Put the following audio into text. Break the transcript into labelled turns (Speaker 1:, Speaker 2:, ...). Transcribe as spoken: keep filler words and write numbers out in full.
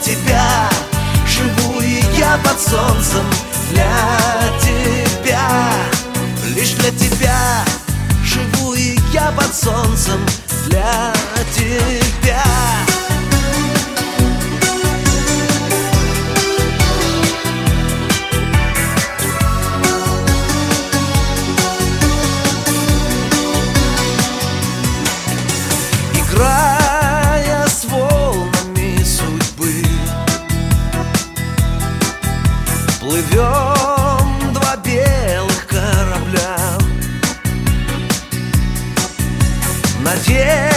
Speaker 1: тебя живу и я под солнцем. Для тебя, лишь для тебя живу и я под солнцем. Для тебя. Играя с волнами судьбы, плывем два белых корабля. Надеюсь,